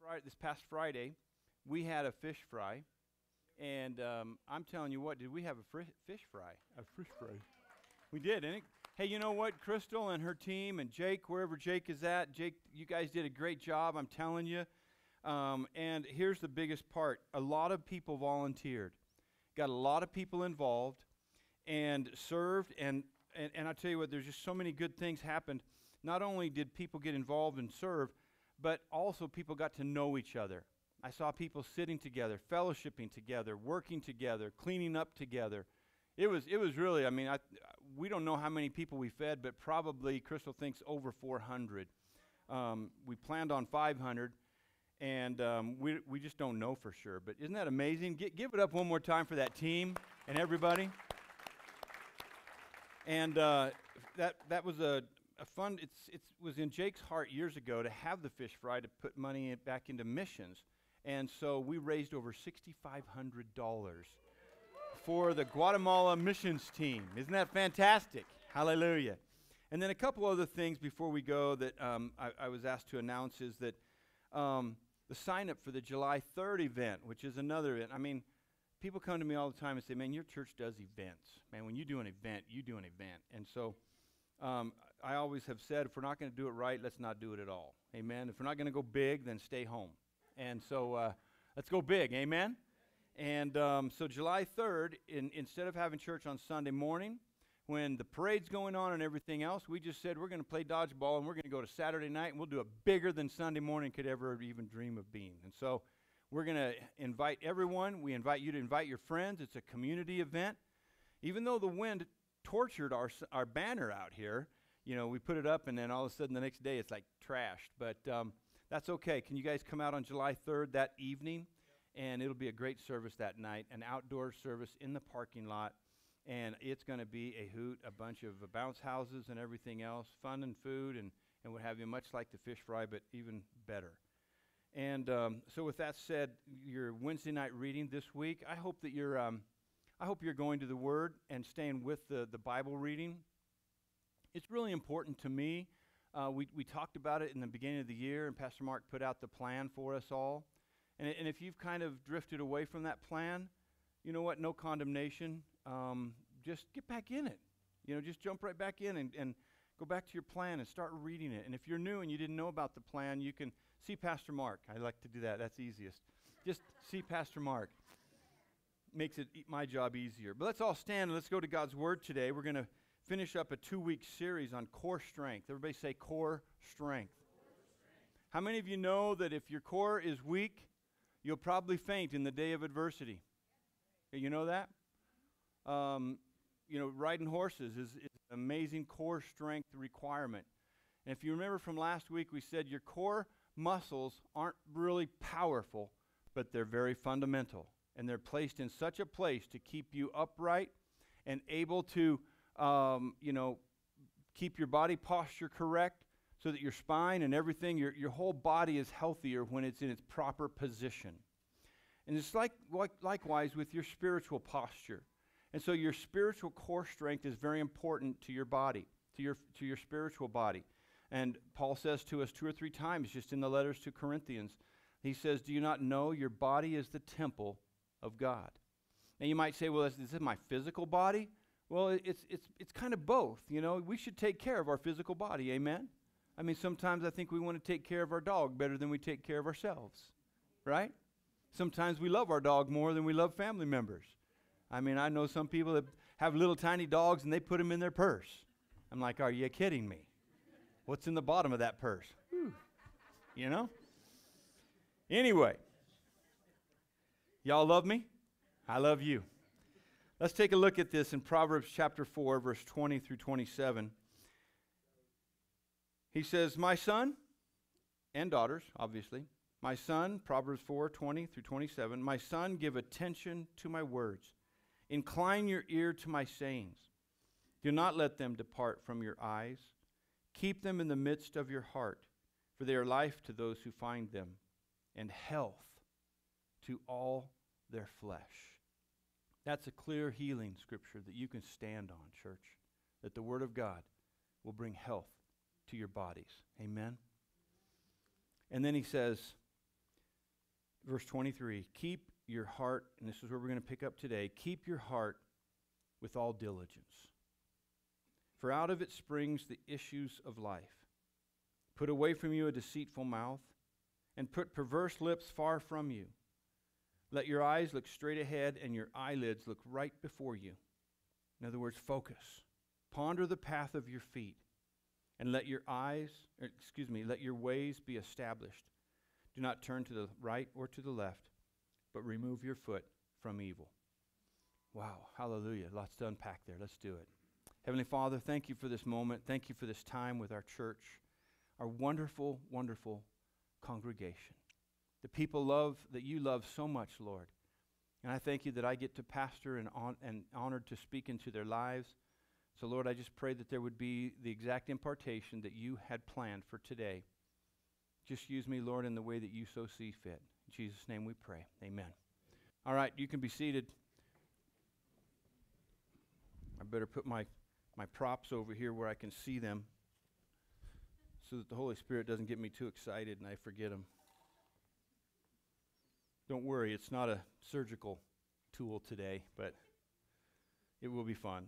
this past Friday, we had a fish fry, and I'm telling you what, did we have a fish fry? A fish fry. We did, didn't it? Hey, you know what? Crystal and her team and Jake, wherever Jake is at, Jake, you guys did a great job, I'm telling you. And here's the biggest part. A lot of people volunteered. Got a lot of people involved and served. And I tell you what, there's just so many good things happened. Not only did people get involved and serve, but also people got to know each other. I saw people sitting together, fellowshipping together, working together, cleaning up together. It was really, I mean, we don't know how many people we fed, but probably Crystal thinks over 400. We planned on 500, and we just don't know for sure. But isn't that amazing? Give it up one more time for that team and everybody. And that was a fun. It was in Jake's heart years ago to have the fish fry to put money back into missions, and so we raised over $6,500 for the Guatemala missions team. Isn't that fantastic? Hallelujah. And then a couple other things before we go that I was asked to announce is that the sign up for the July 3rd event, which is another event. I mean, people come to me all the time and say, man, your church does events. Man, when you do an event, you do an event. And so I always have said, if we're not going to do it right, let's not do it at all. Amen. If we're not going to go big, then stay home. And so let's go big. Amen. And so July 3rd, instead of having church on Sunday morning, when the parade's going on and everything else, we just said we're going to play dodgeball and we're going to go to Saturday night and we'll do it bigger than Sunday morning could ever even dream of being. And so we're going to invite everyone. We invite you to invite your friends. It's a community event. Even though the wind tortured our banner out here, you know, we put it up and then all of a sudden the next day it's like trashed. But that's okay. Can you guys come out on July 3rd that evening? And it'll be a great service that night, an outdoor service in the parking lot. And it's going to be a hoot, a bunch of bounce houses and everything else, fun and food and what have you, much like the fish fry, but even better. And so with that said, your Wednesday night reading this week, I hope that you're going to the Word and staying with the Bible reading. It's really important to me. We talked about it in the beginning of the year, and Pastor Mark put out the plan for us all. And if you've kind of drifted away from that plan, you know what? No condemnation. Just get back in it. You know, just jump right back in and go back to your plan and start reading it. And if you're new and you didn't know about the plan, you can see Pastor Mark. I like to do that. That's easiest. Just see Pastor Mark. Makes it my job easier. But let's all stand and let's go to God's Word today. We're going to finish up a 2-week series on core strength. Everybody say core strength. How many of you know that if your core is weak, you'll probably faint in the day of adversity? You know that? You know, riding horses is an amazing core strength requirement. And if you remember from last week, we said your core muscles aren't really powerful, but they're very fundamental. And they're placed in such a place to keep you upright and able to, you know, keep your body posture correct so that your spine and everything, your whole body is healthier when it's in its proper position. And it's likewise with your spiritual posture. And so your spiritual core strength is very important to your body, to your spiritual body. And Paul says to us 2 or 3 times just in the letters to Corinthians, he says, do you not know your body is the temple of God? Now you might say, well, is this my physical body? Well, it's kind of both. You know, we should take care of our physical body, amen? I mean, sometimes I think we want to take care of our dog better than we take care of ourselves, right? Sometimes we love our dog more than we love family members. I mean, I know some people that have little tiny dogs and they put them in their purse. I'm like, are you kidding me? What's in the bottom of that purse? Whew. You know? Anyway, y'all love me? I love you. Let's take a look at this in Proverbs chapter 4, verse 20 through 27. He says, my son and daughters, obviously, my son, Proverbs 4, 20 through 27, my son, give attention to my words. Incline your ear to my sayings. Do not let them depart from your eyes. Keep them in the midst of your heart, for they are life to those who find them, and health to all their flesh. That's a clear healing scripture that you can stand on, church, that the Word of God will bring health to your bodies. Amen? And then he says, Verse 23, keep your heart, and this is where we're going to pick up today, keep your heart with all diligence. For out of it springs the issues of life. Put away from you a deceitful mouth, and put perverse lips far from you. Let your eyes look straight ahead, and your eyelids look right before you. In other words, focus. Ponder the path of your feet, and let your ways be established. Do not turn to the right or to the left, but remove your foot from evil. Wow, hallelujah. Lots to unpack there. Let's do it. Heavenly Father, thank you for this moment. Thank you for this time with our church, our wonderful, wonderful congregation. The people that you love so much, Lord. And I thank you that I get to pastor and honored to speak into their lives. So, Lord, I just pray that there would be the exact impartation that you had planned for today. Just use me, Lord, in the way that you so see fit. In Jesus' name we pray. Amen. All right, you can be seated. I better put my props over here where I can see them so that the Holy Spirit doesn't get me too excited and I forget them. Don't worry, it's not a surgical tool today, but it will be fun.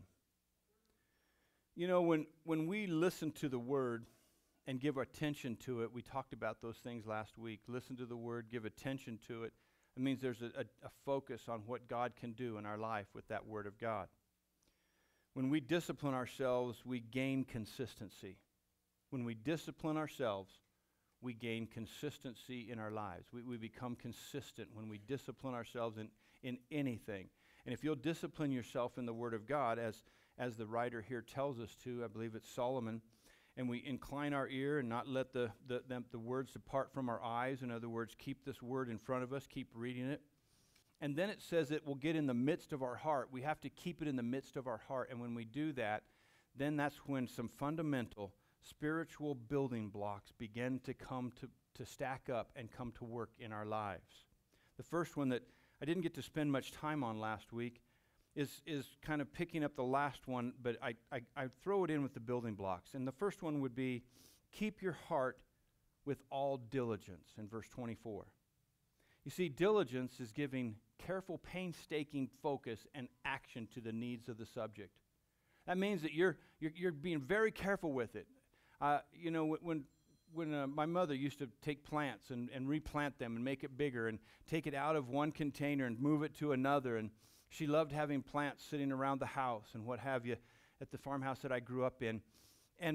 You know, when we listen to the Word and give attention to it, we talked about those things last week. Listen to the Word, give attention to it. It means there's a focus on what God can do in our life with that Word of God. When we discipline ourselves, we gain consistency. When we discipline ourselves, we gain consistency in our lives. We become consistent when we discipline ourselves in anything. And if you'll discipline yourself in the Word of God, as the writer here tells us to, I believe it's Solomon, and we incline our ear and not let the words depart from our eyes. In other words, keep this Word in front of us, keep reading it. And then it says it will get in the midst of our heart. We have to keep it in the midst of our heart. And when we do that, then that's when some fundamental spiritual building blocks begin to come to stack up and come to work in our lives. The first one that I didn't get to spend much time on last week is kind of picking up the last one, but I throw it in with the building blocks. And the first one would be, keep your heart with all diligence, in verse 24. You see, diligence is giving careful, painstaking focus and action to the needs of the subject. That means that you're being very careful with it. You know, when my mother used to take plants and replant them and make it bigger and take it out of one container and move it to another, and she loved having plants sitting around the house and what have you at the farmhouse that I grew up in. And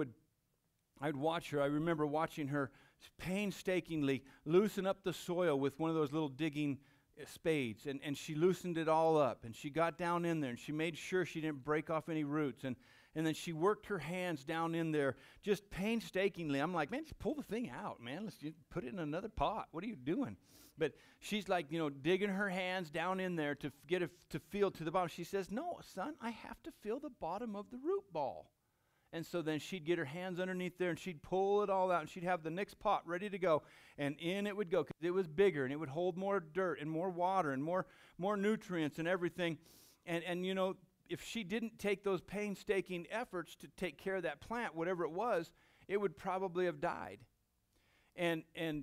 I'd watch her. I remember watching her painstakingly loosen up the soil with one of those little digging spades, and she loosened it all up, and she got down in there, and she made sure she didn't break off any roots, and then she worked her hands down in there just painstakingly. I'm like, man, just pull the thing out, man. Let's just put it in another pot. What are you doing? But she's like, you know, digging her hands down in there to feel to the bottom. She says, no, son, I have to feel the bottom of the root ball. And so then she'd get her hands underneath there and she'd pull it all out and she'd have the next pot ready to go. And in it would go because it was bigger and it would hold more dirt and more water and more nutrients and everything. And you know, if she didn't take those painstaking efforts to take care of that plant, whatever it was, it would probably have died. And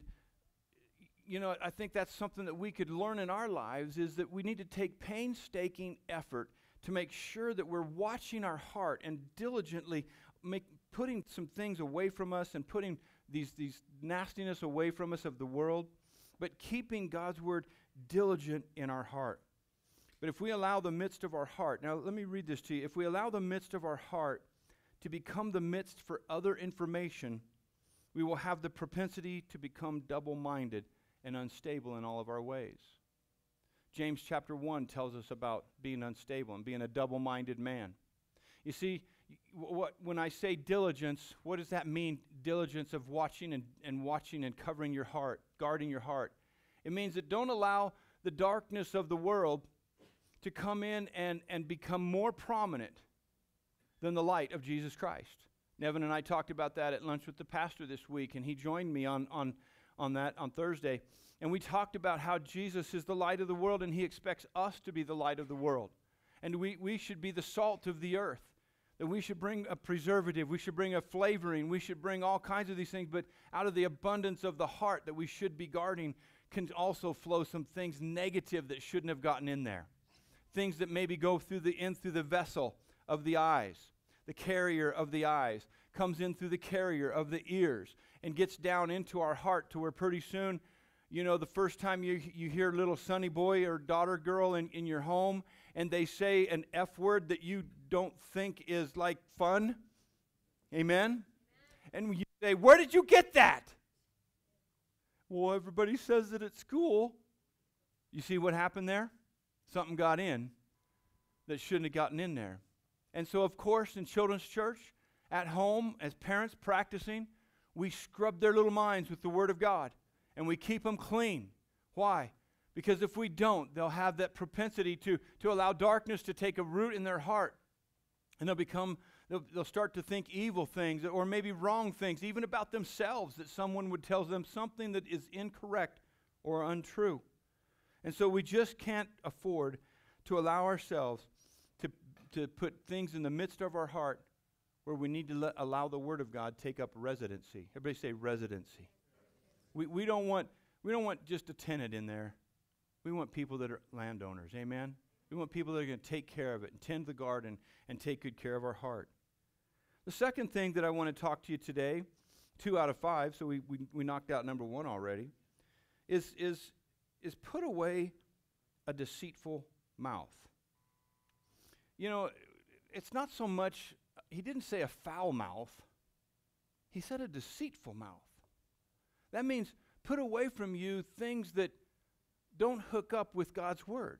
you know, I think that's something that we could learn in our lives, is that we need to take painstaking effort to make sure that we're watching our heart and diligently putting some things away from us and putting these nastiness away from us of the world, but keeping God's word diligent in our heart. But if we allow the midst of our heart, now let me read this to you. If we allow the midst of our heart to become the midst for other information, we will have the propensity to become double-minded and unstable in all of our ways. James chapter 1 tells us about being unstable and being a double-minded man. You see, when I say diligence, what does that mean? Diligence of watching and covering your heart, guarding your heart. It means that don't allow the darkness of the world to come in and become more prominent than the light of Jesus Christ. Nevin and I talked about that at lunch with the pastor this week, and he joined me on that on Thursday. And we talked about how Jesus is the light of the world, and he expects us to be the light of the world. And we should be the salt of the earth. That we should bring a preservative, we should bring a flavoring, we should bring all kinds of these things, but out of the abundance of the heart that we should be guarding can also flow some things negative that shouldn't have gotten in there. Things that maybe go through the vessel of the eyes, the carrier of the eyes, comes in through the carrier of the ears, and gets down into our heart to where pretty soon, you know, the first time you hear little sonny boy or daughter girl in your home, and they say an F word that you don't think is like fun. Amen? And you say, where did you get that? Well, everybody says it at school. You see what happened there? Something got in that shouldn't have gotten in there. And so, of course, in children's church, at home, as parents practicing, we scrub their little minds with the Word of God, and we keep them clean. Why? Because if we don't, they'll have that propensity to allow darkness to take a root in their heart, and they'll start to think evil things or maybe wrong things, even about themselves, that someone would tell them something that is incorrect or untrue. And so we just can't afford to allow ourselves to put things in the midst of our heart where we need to allow the Word of God take up residency. Everybody say residency. We don't want just a tenant in there. We want people that are landowners. Amen? We want people that are going to take care of it and tend the garden and take good care of our heart. The second thing that I want to talk to you today, 2 out of 5, so we knocked out number 1 already, is put away a deceitful mouth. You know, it's not so much, he didn't say a foul mouth. He said a deceitful mouth. That means put away from you things that don't hook up with God's Word.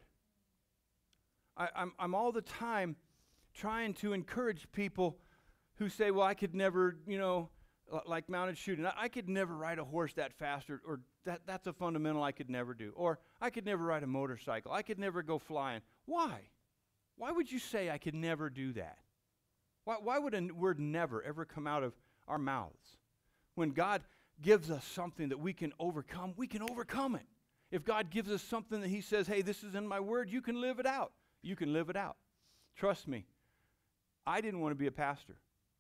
I'm all the time trying to encourage people who say, well, I could never, you know, like mounted shooting. I could never ride a horse that fast, or that's a fundamental I could never do. Or I could never ride a motorcycle. I could never go flying. Why? Why would you say I could never do that? Why would a word never ever come out of our mouths? When God gives us something that we can overcome it. If God gives us something that he says, hey, this is in my Word, you can live it out. You can live it out. Trust me, I didn't want to be a pastor.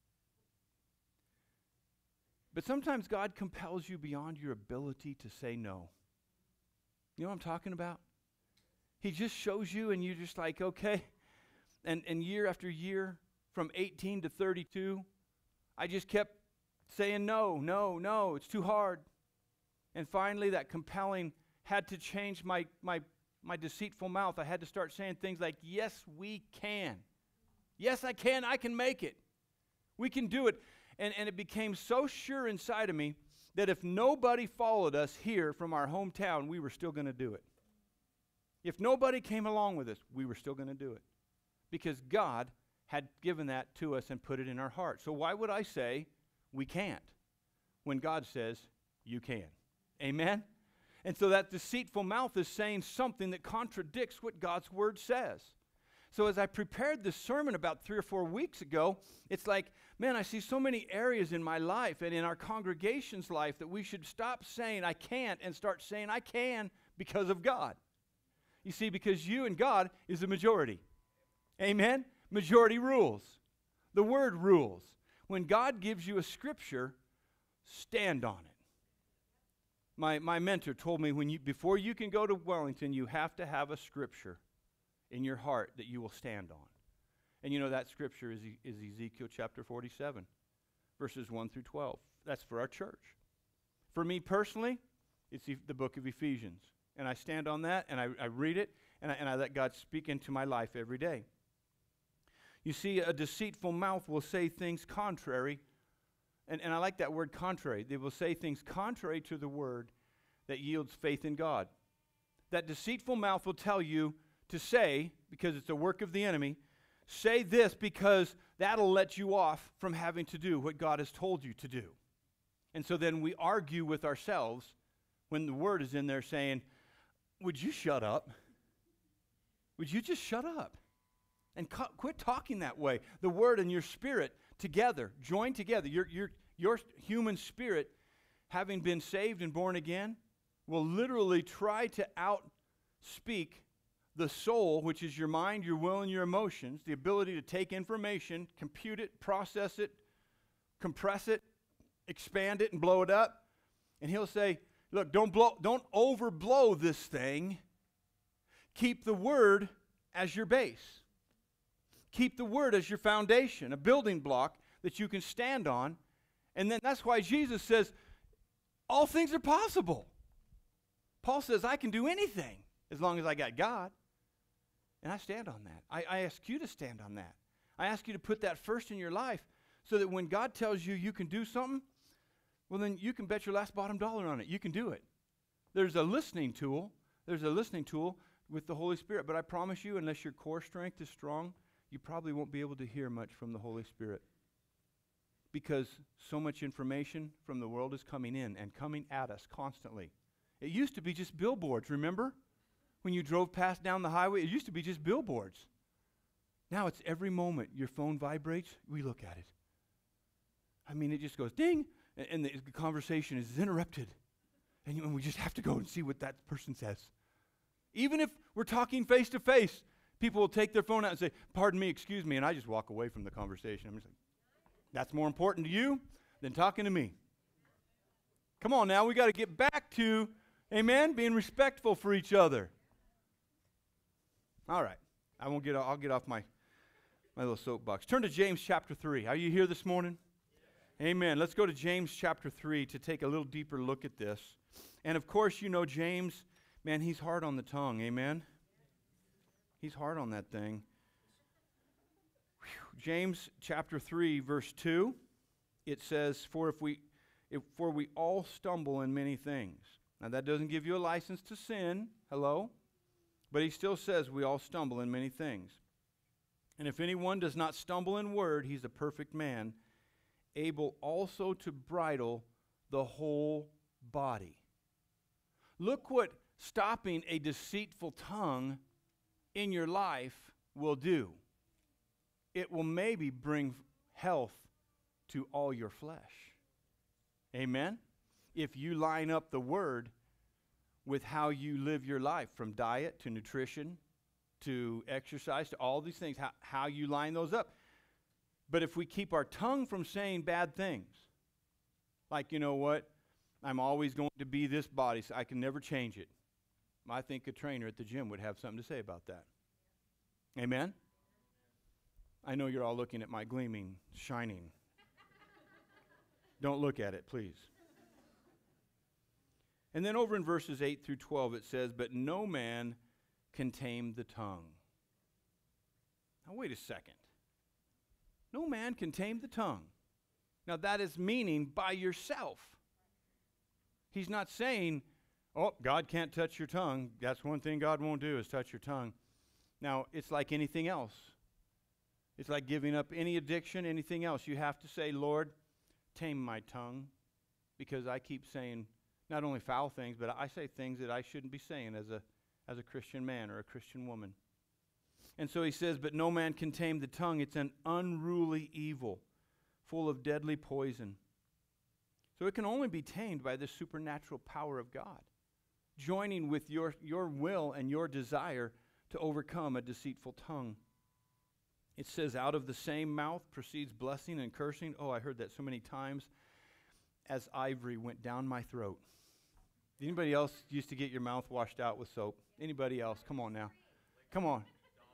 But sometimes God compels you beyond your ability to say no. You know what I'm talking about? He just shows you and you're just like, okay. And year after year, from 18 to 32, I just kept saying no, it's too hard. And finally that compelling had to change my deceitful mouth. I had to start saying things like, yes, we can. Yes, I can make it. We can do it. And it became so sure inside of me that if nobody followed us here from our hometown, we were still going to do it. If nobody came along with us, we were still going to do it. Because God had given that to us and put it in our heart. So why would I say we can't when God says you can? Amen? And so that deceitful mouth is saying something that contradicts what God's Word says. So as I prepared this sermon about 3 or 4 weeks ago, it's like, man, I see so many areas in my life and in our congregation's life that we should stop saying I can't and start saying I can because of God. You see, because you and God is the majority. Amen? Majority rules. The Word rules. When God gives you a scripture, stand on it. My mentor told me before you can go to Wellington, you have to have a scripture in your heart that you will stand on. And you know that scripture is Ezekiel chapter 47, verses 1 through 12. That's for our church. For me personally, it's the book of Ephesians. And I stand on that, and I read it, and I let God speak into my life every day. You see, a deceitful mouth will say things contrary, and I like that word contrary. They will say things contrary to the Word that yields faith in God. That deceitful mouth will tell you to say, because it's a work of the enemy, say this because that'll let you off from having to do what God has told you to do. And so then we argue with ourselves when the Word is in there saying, would you shut up? Would you just shut up? And quit talking that way. The Word and your spirit together, join together. Your human spirit, having been saved and born again, will literally try to outspeak the soul, which is your mind, your will, and your emotions, the ability to take information, compute it, process it, compress it, expand it, and blow it up. And he'll say, Look, don't overblow this thing. Keep the Word as your base. Keep the Word as your foundation, a building block that you can stand on. And then that's why Jesus says, all things are possible. Paul says, I can do anything as long as I got God. And I stand on that. I ask you to stand on that. I ask you to put that first in your life so that when God tells you you can do something, well, then you can bet your last bottom dollar on it. You can do it. There's a listening tool. There's a listening tool with the Holy Spirit. But I promise you, unless your core strength is strong, you probably won't be able to hear much from the Holy Spirit. Because so much information from the world is coming in and coming at us constantly. It used to be just billboards, remember? When you drove past down the highway, it used to be just billboards. Now it's every moment your phone vibrates, we look at it. I mean, it just goes ding, and the conversation is interrupted. And we just have to go and see what that person says. Even if we're talking face to face, people will take their phone out and say, pardon me, excuse me, and I just walk away from the conversation. I'm just like, that's more important to you than talking to me. Come on now, we got to get back to, amen, being respectful for each other. All right, I'll get off my little soapbox. Turn to James chapter 3. Are you here this morning? Amen. Let's go to James chapter 3 to take a little deeper look at this. And of course, you know James, man, he's hard on the tongue. Amen. He's hard on that thing. Whew. James chapter 3, verse 2, it says, For we all stumble in many things. Now that doesn't give you a license to sin. Hello? But he still says we all stumble in many things. And if anyone does not stumble in word, he's a perfect man, able also to bridle the whole body. Look what stopping a deceitful tongue in your life will do. It will maybe bring health to all your flesh. Amen? If you line up the word with how you live your life, from diet to nutrition to exercise to all these things, how you line those up. But if we keep our tongue from saying bad things, like, you know what, I'm always going to be this body, so I can never change it. I think a trainer at the gym would have something to say about that. Amen? I know you're all looking at my gleaming, shining. Don't look at it, please. And then over in verses 8 through 12 it says, But no man can tame the tongue. Now wait a second. No man can tame the tongue. Now that is meaning by yourself. He's not saying, oh, God can't touch your tongue. That's one thing God won't do is touch your tongue. Now, it's like anything else. It's like giving up any addiction, anything else. You have to say, Lord, tame my tongue, because I keep saying not only foul things, but I say things that I shouldn't be saying as a Christian man or a Christian woman. And so he says, but no man can tame the tongue. It's an unruly evil, full of deadly poison. So it can only be tamed by the supernatural power of God, joining with your will and your desire to overcome a deceitful tongue. It says, out of the same mouth proceeds blessing and cursing. Oh, I heard that so many times. As ivory went down my throat. Anybody else used to get your mouth washed out with soap? Anybody else? Come on now. Come on.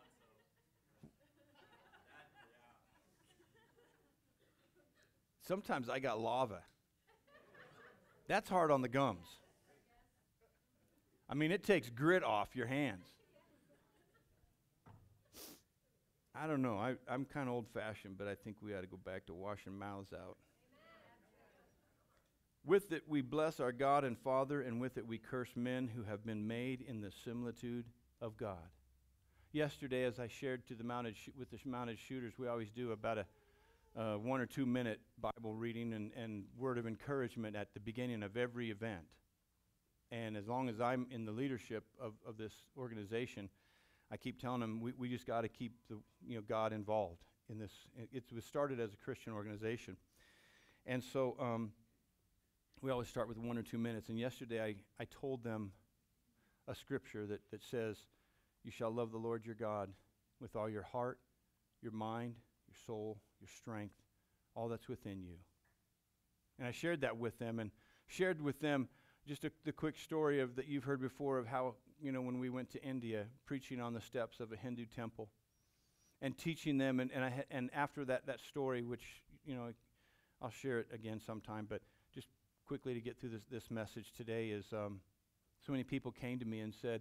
Sometimes I got lava. That's hard on the gums. I mean, it takes grit off your hands. I don't know. I'm kind of old-fashioned, but I think we ought to go back to washing mouths out. With it we bless our God and Father, and with it we curse men who have been made in the similitude of God. Yesterday, as I shared to with the mounted shooters, we always do about a 1 or 2 minute Bible reading and word of encouragement at the beginning of every event. And as long as I'm in the leadership of this organization, I keep telling them we just got to keep God involved in this. It was started as a Christian organization, and so we always start with 1 or 2 minutes. And yesterday I told them a scripture that says, "You shall love the Lord your God with all your heart, your mind, your soul, your strength, all that's within you." And I shared that with them, and shared with them Just the quick story of that you've heard before of how, when we went to India, preaching on the steps of a Hindu temple and teaching them, and after that story, which, I'll share it again sometime, but just quickly to get through this message today is, so many people came to me and said,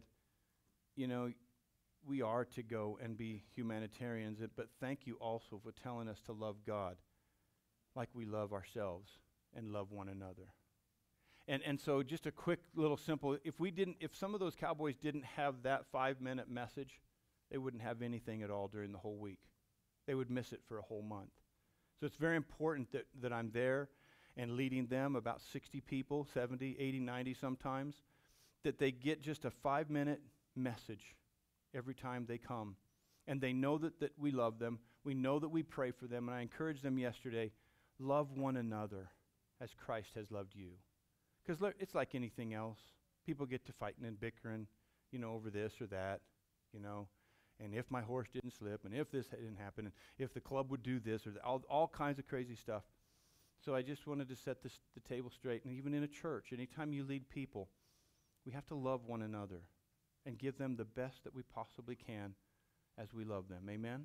we are to go and be humanitarians, but thank you also for telling us to love God like we love ourselves and love one another. And so just a quick little simple, if some of those cowboys didn't have that 5-minute message, they wouldn't have anything at all during the whole week. They would miss it for a whole month. So it's very important that I'm there and leading them, about 60 people, 70, 80, 90 sometimes, that they get just a 5-minute message every time they come. And they know that we love them. We know that we pray for them. And I encouraged them yesterday, love one another as Christ has loved you. Because it's like anything else. People get to fighting and bickering, over this or that, and if my horse didn't slip, and if this didn't happen, and if the club would do this, or all kinds of crazy stuff. So I just wanted to set the table straight. And even in a church, anytime you lead people, we have to love one another and give them the best that we possibly can as we love them. Amen?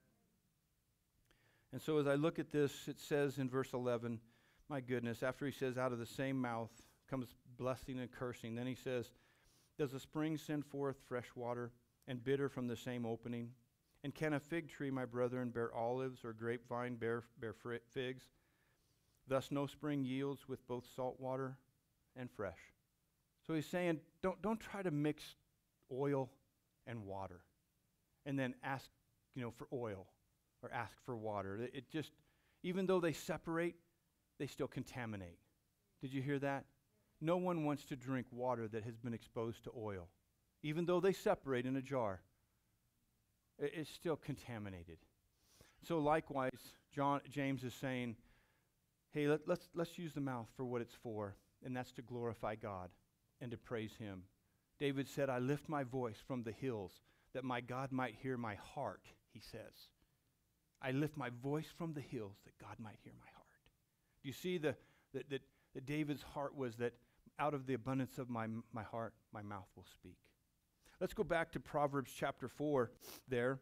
And so as I look at this, it says in verse 11, my goodness, after he says, out of the same mouth comes blessing and cursing, then he says, does a spring send forth fresh water, and bitter from the same opening? And can a fig tree, my brethren, bear olives, or grapevine bear figs? Thus no spring yields with both salt water and fresh. So he's saying, don't try to mix oil and water, and then ask, for oil, or ask for water. It just, even though they separate, they still contaminate. Did you hear that? No one wants to drink water that has been exposed to oil. Even though they separate in a jar, it's still contaminated. So likewise, James is saying, hey, let's use the mouth for what it's for, and that's to glorify God and to praise him. David said, I lift my voice from the hills that my God might hear my heart, he says. I lift my voice from the hills that God might hear my heart. Do you see that David's heart was that out of the abundance of my heart, my mouth will speak. Let's go back to Proverbs chapter 4 there.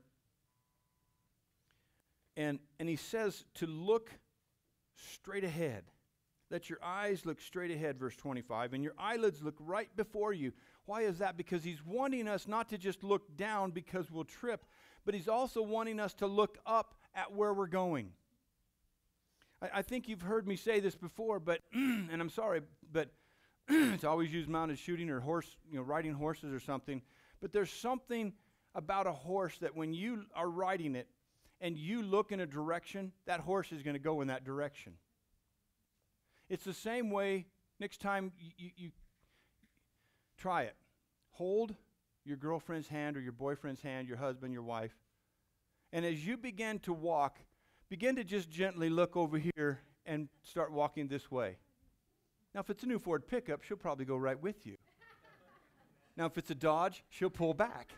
And he says to look straight ahead. Let your eyes look straight ahead, verse 25, and your eyelids look right before you. Why is that? Because he's wanting us not to just look down because we'll trip, but he's also wanting us to look up at where we're going. I think you've heard me say this before, but and I'm sorry, but it's always used mounted shooting or horse, riding horses or something. But there's something about a horse that when you are riding it and you look in a direction, that horse is going to go in that direction. It's the same way next time you try it. Hold your girlfriend's hand or your boyfriend's hand, your husband, your wife. And as you begin to walk, begin to just gently look over here and start walking this way. Now, if it's a new Ford pickup, she'll probably go right with you. Now, if it's a Dodge, she'll pull back.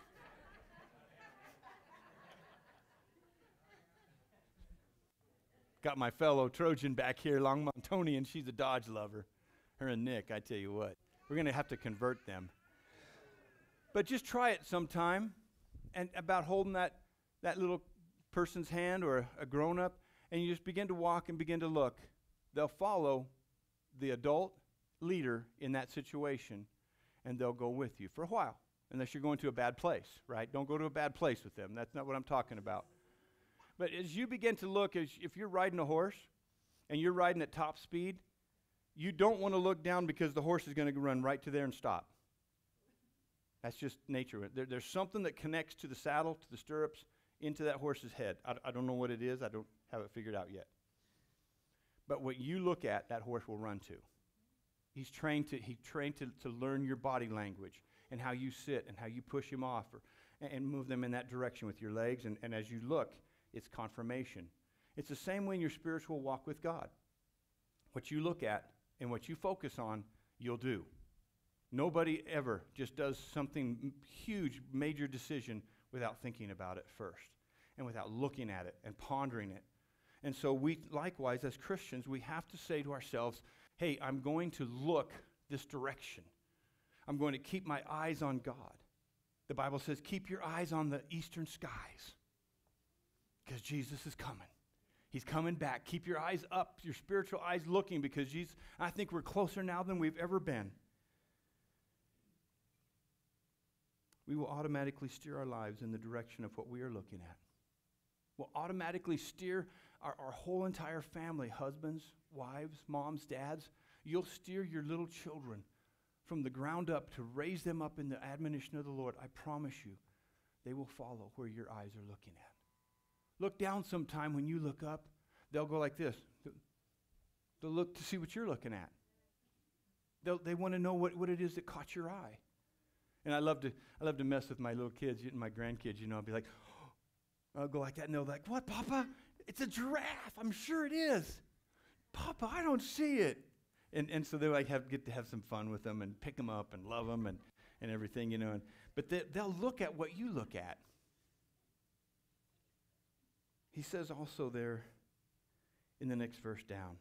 Got my fellow Trojan back here, Long Montonian. She's a Dodge lover. Her and Nick, I tell you what. We're going to have to convert them. But just try it sometime, and about holding that little person's hand or a grown-up, and you just begin to walk and begin to look. They'll follow the adult leader in that situation, and they'll go with you for a while, unless you're going to a bad place, right? Don't go to a bad place with them. That's not what I'm talking about. But as you begin to look, if you're riding a horse and you're riding at top speed, you don't want to look down because the horse is going to run right to there and stop. That's just nature. There's something that connects to the saddle, to the stirrups, into that horse's head. I don't know what it is. I don't have it figured out yet. But what you look at, that horse will run to. He's trained to learn your body language and how you sit and how you push him off and move them in that direction with your legs. And as you look, it's confirmation. It's the same way in your spiritual walk with God. What you look at and what you focus on, you'll do. Nobody ever just does something huge, major decision without thinking about it first and without looking at it and pondering it. And so we, likewise, as Christians, we have to say to ourselves, hey, I'm going to look this direction. I'm going to keep my eyes on God. The Bible says, keep your eyes on the eastern skies because Jesus is coming. He's coming back. Keep your eyes up, your spiritual eyes looking, because Jesus, I think we're closer now than we've ever been. We will automatically steer our lives in the direction of what we are looking at. We'll automatically steer our whole entire family, husbands, wives, moms, dads. You'll steer your little children from the ground up to raise them up in the admonition of the Lord. I promise you, they will follow where your eyes are looking at. Look down sometime when you look up. They'll go like this. They'll look to see what you're looking at. They want to know what it is that caught your eye. And I love to mess with my little kids and my grandkids. You know, I'll be like, I'll go like that, and they'll be like, what, Papa? It's a giraffe. I'm sure it is. Papa, I don't see it. And so they like get to have some fun with them and pick them up and love them and everything, you know. But they'll look at what you look at. He says also there in the next verse down,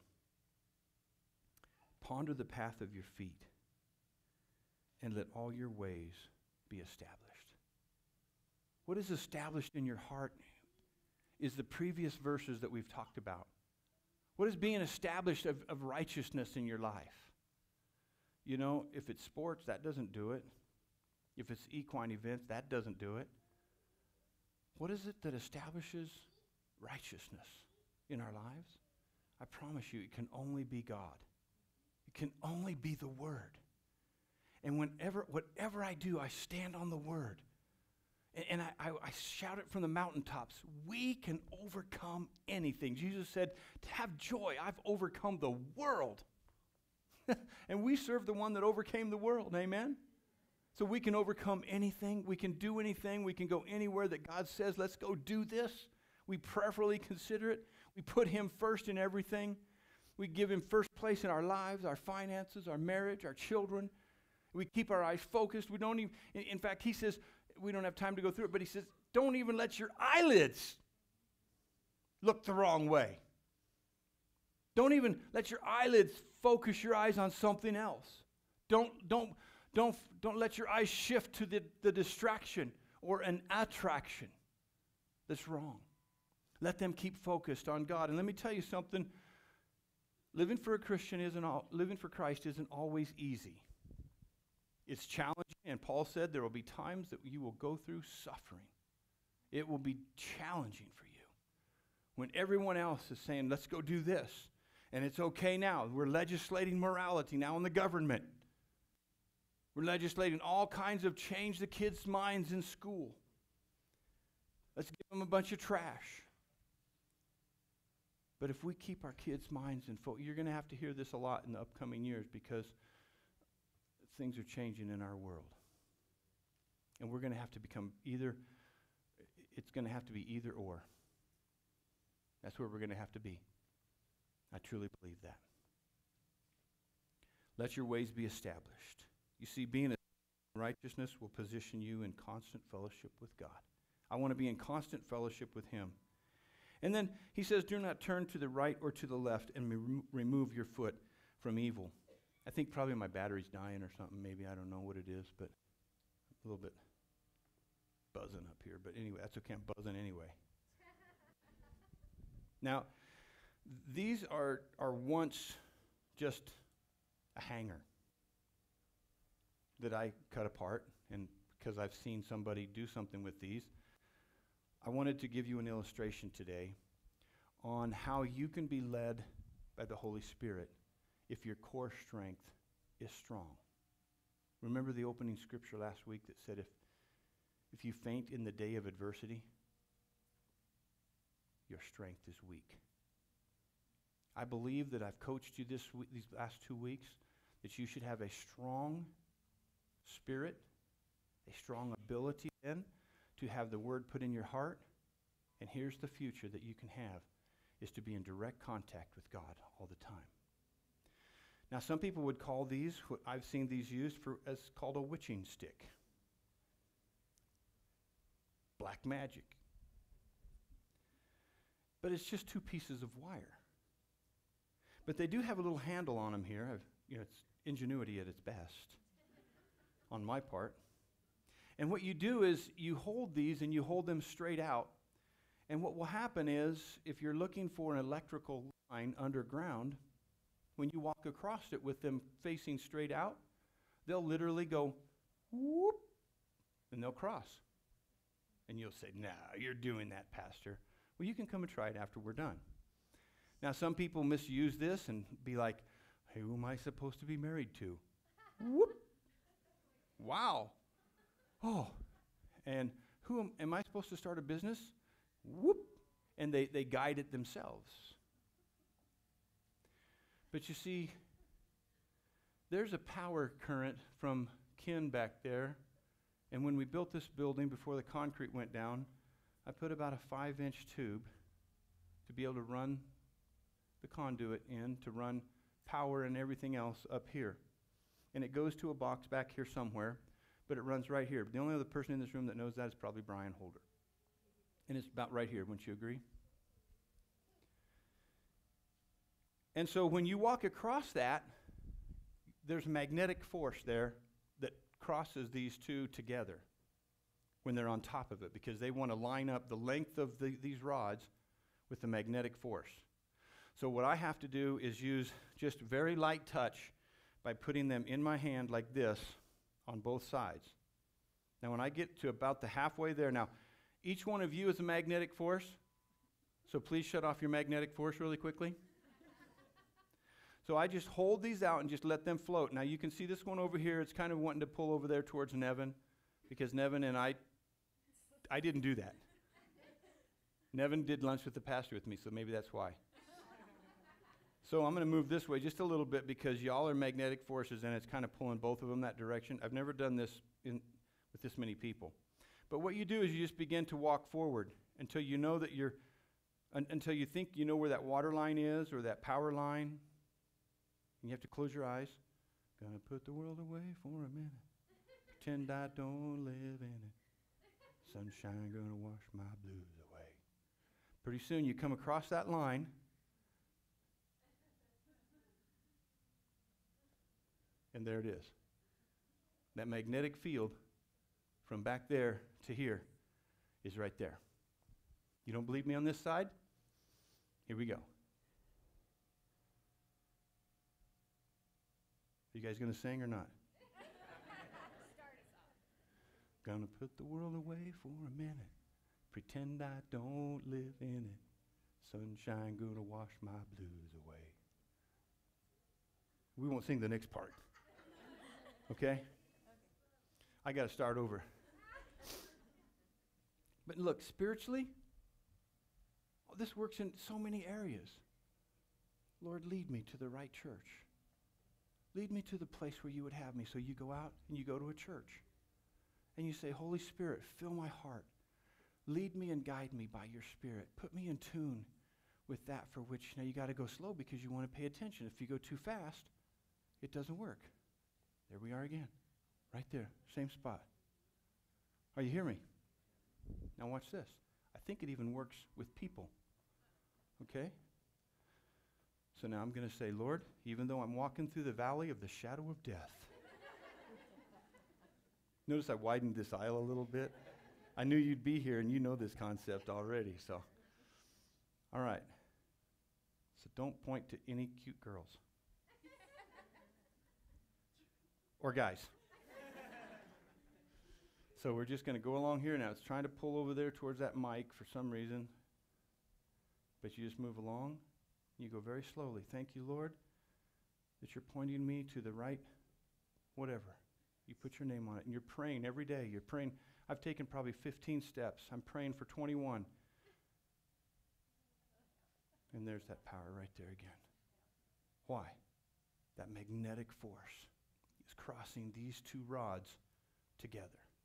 ponder the path of your feet and let all your ways be established. What is established in your heart is the previous verses that we've talked about. What is being established of righteousness in your life? You know, if it's sports, that doesn't do it. If it's equine events, that doesn't do it. What is it that establishes righteousness in our lives? I promise you, it can only be God. It can only be the Word. And whatever I do, I stand on the Word. And I shout it from the mountaintops. We can overcome anything. Jesus said, have joy. I've overcome the world. And we serve the one that overcame the world. Amen? So we can overcome anything. We can do anything. We can go anywhere that God says, let's go do this. We prayerfully consider it. We put Him first in everything. We give Him first place in our lives, our finances, our marriage, our children. We keep our eyes focused. We don't even, in fact, He says, we don't have time to go through it, but He says, don't even let your eyelids look the wrong way. Don't even let your eyelids focus your eyes on something else. Don't let your eyes shift to the distraction or an attraction that's wrong. Let them keep focused on God. And let me tell you something. Living for Christ isn't always easy. It's challenging, and Paul said there will be times that you will go through suffering. It will be challenging for you. When everyone else is saying, let's go do this, and it's okay now. We're legislating morality now in the government. We're legislating all kinds of change the kids' minds in school. Let's give them a bunch of trash. But if we keep our kids' minds in focus, you're going to have to hear this a lot in the upcoming years because things are changing in our world. And we're going to have to become it's going to have to be either or. That's where we're going to have to be. I truly believe that. Let your ways be established. You see, being in righteousness will position you in constant fellowship with God. I want to be in constant fellowship with Him. And then he says, do not turn to the right or to the left and remove your foot from evil. I think probably my battery's dying or something. Maybe, I don't know what it is, but a little bit buzzing up here. But anyway, that's okay. I'm buzzing anyway. Now, these are once just a hanger that I cut apart, and because I've seen somebody do something with these, I wanted to give you an illustration today on how you can be led by the Holy Spirit if your core strength is strong. Remember the opening scripture last week that said if you faint in the day of adversity, your strength is weak. I believe that I've coached you these last 2 weeks that you should have a strong spirit, a strong ability then to have the word put in your heart. And here's the future that you can have, is to be in direct contact with God all the time. Now, some people would call these, what I've seen these used as called a witching stick. Black magic. But it's just 2 pieces of wire. But they do have a little handle on them here. It's ingenuity at its best on my part. And what you do is you hold these and you hold them straight out. And what will happen is, if you're looking for an electrical line underground, when you walk across it with them facing straight out, they'll literally go, whoop, and they'll cross. And you'll say, "No, you're doing that, Pastor." Well, you can come and try it after we're done. Now, some people misuse this and be like, "Hey, who am I supposed to be married to?" Whoop. Wow. Oh. And am I supposed to start a business? Whoop. And they guide it themselves. But you see, there's a power current from Ken back there. And when we built this building, before the concrete went down, I put about a 5-inch tube to be able to run the conduit in, to run power and everything else up here. And it goes to a box back here somewhere, but it runs right here. The only other person in this room that knows that is probably Brian Holder. And it's about right here, wouldn't you agree? And so when you walk across that, there's a magnetic force there that crosses these two together when they're on top of it, because they want to line up the length of these rods with the magnetic force. So what I have to do is use just very light touch by putting them in my hand like this on both sides. Now when I get to about the halfway there, now each one of you is a magnetic force, so please shut off your magnetic force really quickly. So I just hold these out and just let them float. Now you can see this one over here, it's kind of wanting to pull over there towards Nevin, because Nevin and I didn't do that. Nevin did lunch with the pastor with me, so maybe that's why. So I'm going to move this way just a little bit, because y'all are magnetic forces and it's kind of pulling both of them that direction. I've never done this with this many people. But what you do is you just begin to walk forward until you know that until you think you know where that water line is or that power line. And you have to close your eyes. Gonna put the world away for a minute. Pretend I don't live in it. Sunshine gonna wash my blues away. Pretty soon you come across that line. And there it is. That magnetic field from back there to here is right there. You don't believe me on this side? Here we go. Are you guys going to sing or not? Start us off. Gonna put the world away for a minute. Pretend I don't live in it. Sunshine gonna wash my blues away. We won't sing the next part. Okay? I got to start over. But look, spiritually, this works in so many areas. Lord, lead me to the right church. Lead me to the place where you would have me. So you go out and you go to a church. And you say, Holy Spirit, fill my heart. Lead me and guide me by your Spirit. Put me in tune with that for which, now you got to go slow because you want to pay attention. If you go too fast, it doesn't work. There we are again. Right there. Same spot. Are you hearing me? Now watch this. I think it even works with people. Okay? So now I'm going to say, Lord, even though I'm walking through the valley of the shadow of death. Notice I widened this aisle a little bit. I knew you'd be here and you know this concept already. So, all right. So don't point to any cute girls. Or guys. So we're just going to go along here now. It's trying to pull over there towards that mic for some reason. But you just move along. You go very slowly. Thank you, Lord, that you're pointing me to the right whatever. You put your name on it. And you're praying every day. You're praying. I've taken probably 15 steps. I'm praying for 21. And there's that power right there again. Why? That magnetic force is crossing these two rods together.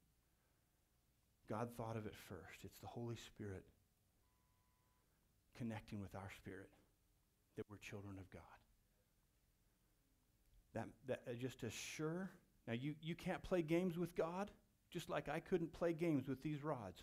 God thought of it first. It's the Holy Spirit connecting with our spirit that we're children of God. That just as sure. Now you can't play games with God, just like I couldn't play games with these rods.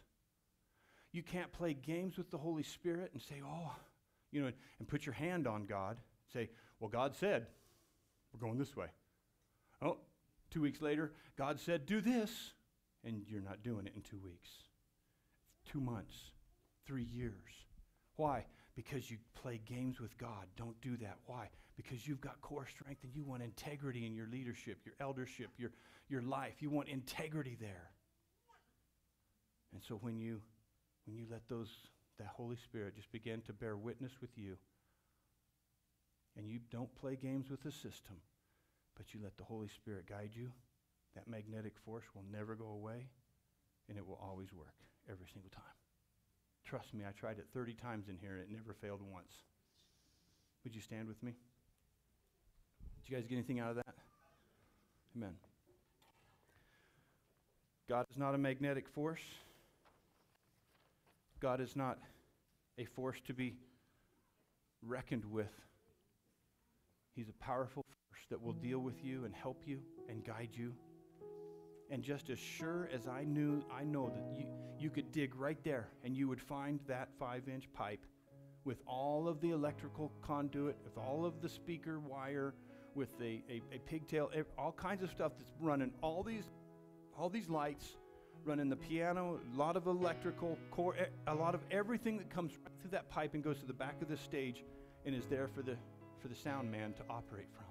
You can't play games with the Holy Spirit and say, oh, and put your hand on God. Say, well, God said, we're going this way. Oh, 2 weeks later, God said, do this. And you're not doing it in 2 weeks. 2 months, 3 years. Why? Because you play games with God. Don't do that. Why? Because you've got core strength and you want integrity in your leadership, your eldership, your life. You want integrity there. And so when you let that Holy Spirit just begin to bear witness with you, and you don't play games with the system, but you let the Holy Spirit guide you, that magnetic force will never go away, and it will always work every single time. Trust me, I tried it 30 times in here, and it never failed once. Would you stand with me? Did you guys get anything out of that? Amen. God is not a magnetic force. God is not a force to be reckoned with. He's a powerful force that will deal with you and help you and guide you. And just as sure as I know that you could dig right there and you would find that 5-inch pipe with all of the electrical conduit, with all of the speaker wire, with a pigtail, all kinds of stuff that's running, all these lights, running the piano, a lot of electrical core, a lot of everything that comes right through that pipe and goes to the back of the stage and is there for the sound man to operate from.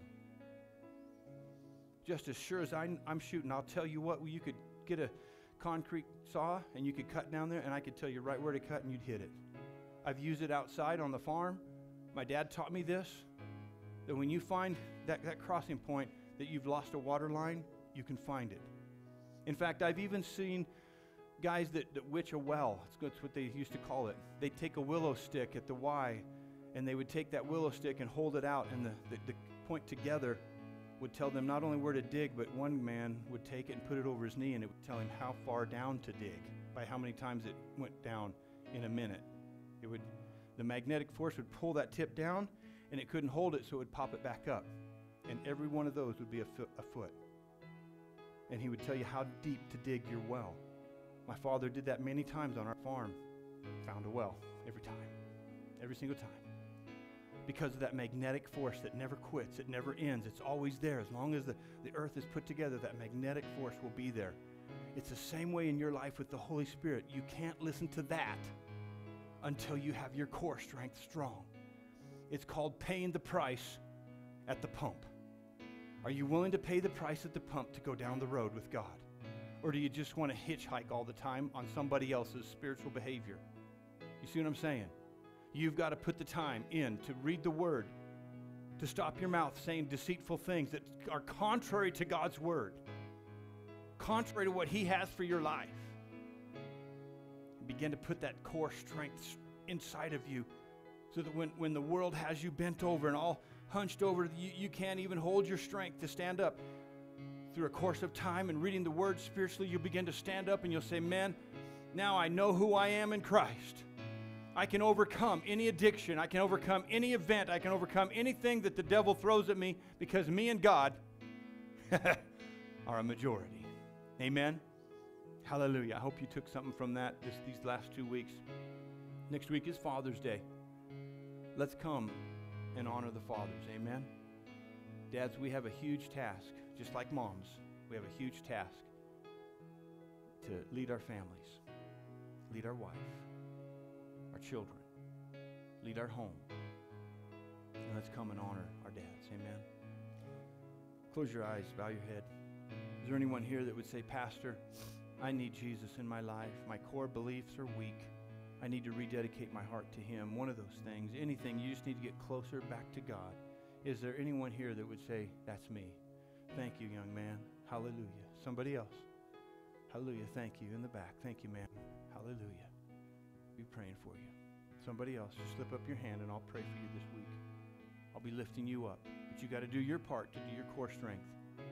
Just as sure as I'm shooting, I'll tell you what, you could get a concrete saw and you could cut down there and I could tell you right where to cut and you'd hit it. I've used it outside on the farm. My dad taught me this, that when you find that crossing point that you've lost a water line, you can find it. In fact, I've even seen guys that witch a well. That's what they used to call it. They'd take a willow stick at the Y and they would take that willow stick and hold it out, and the point together would tell them not only where to dig, but one man would take it and put it over his knee, and it would tell him how far down to dig, by how many times it went down in a minute. The magnetic force would pull that tip down, and it couldn't hold it, so it would pop it back up. And every one of those would be a foot. And he would tell you how deep to dig your well. My father did that many times on our farm. Found a well every time, every single time. Because of that magnetic force that never quits, it never ends, it's always there. As long as the earth is put together, that magnetic force will be there. It's the same way in your life with the Holy Spirit. You can't listen to that until you have your core strength strong. It's called paying the price at the pump. Are you willing to pay the price at the pump to go down the road with God? Or do you just want to hitchhike all the time on somebody else's spiritual behavior? You see what I'm saying? You've got to put the time in to read the Word, to stop your mouth saying deceitful things that are contrary to God's Word, contrary to what He has for your life. Begin to put that core strength inside of you so that when the world has you bent over and all hunched over, you can't even hold your strength to stand up. Through a course of time and reading the Word spiritually, you'll begin to stand up and you'll say, man, now I know who I am in Christ. I can overcome any addiction. I can overcome any event. I can overcome anything that the devil throws at me because me and God are a majority. Amen? Hallelujah. I hope you took something from that these last 2 weeks. Next week is Father's Day. Let's come and honor the fathers. Amen? Dads, we have a huge task. Just like moms, we have a huge task to lead our families, lead our wife, our children, lead our home. And let's come and honor our dads. Amen. Close your eyes, bow your head. Is there anyone here that would say, Pastor, I need Jesus in my life. My core beliefs are weak. I need to rededicate my heart to Him. One of those things, anything, you just need to get closer back to God. Is there anyone here that would say, that's me? Thank you, young man. Hallelujah. Somebody else. Hallelujah. Thank you. In the back. Thank you, ma'am. Hallelujah. Be praying for you. Somebody else, just slip up your hand and I'll pray for you this week. I'll be lifting you up. But you got to do your part to do your core strength.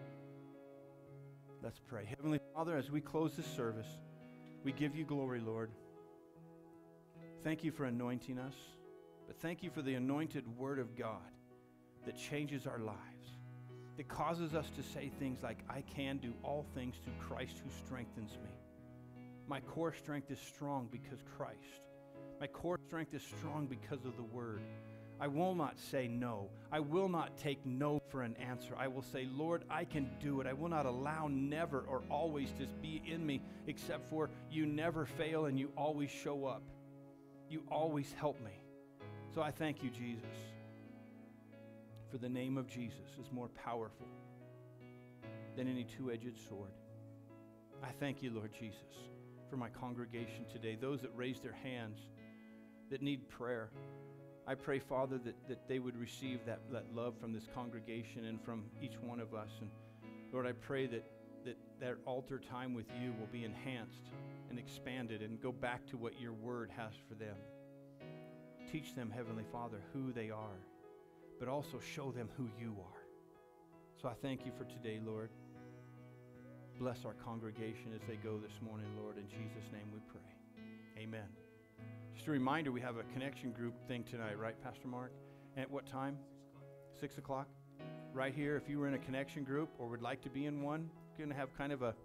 Let's pray. Heavenly Father, as we close this service, we give you glory, Lord. Thank you for anointing us. But thank you for the anointed Word of God that changes our lives. It causes us to say things like, I can do all things through Christ who strengthens me. My core strength is strong because Christ. My core strength is strong because of the Word. I will not say no. I will not take no for an answer. I will say, Lord, I can do it. I will not allow never or always to be in me, except for you never fail and you always show up. You always help me. So I thank you, Jesus, for the name of Jesus is more powerful than any two-edged sword. I thank you, Lord Jesus, for my congregation today, those that raise their hands, that need prayer. I pray, Father, that they would receive that love from this congregation and from each one of us. And Lord, I pray that their altar time with you will be enhanced and expanded and go back to what your word has for them. Teach them, Heavenly Father, who they are, but also show them who you are. So I thank you for today, Lord. Bless our congregation as they go this morning, Lord. In Jesus' name we pray. Amen. Just a reminder, we have a connection group thing tonight, right, Pastor Mark? And at what time? 6 o'clock. Right here, if you were in a connection group or would like to be in one, we're going to have kind of a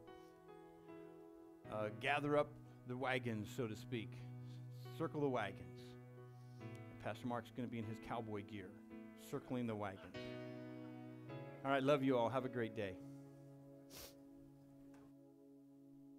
gather up the wagons, so to speak. Circle the wagons. Pastor Mark's going to be in his cowboy gear, circling the wagons. All right, love you all. Have a great day.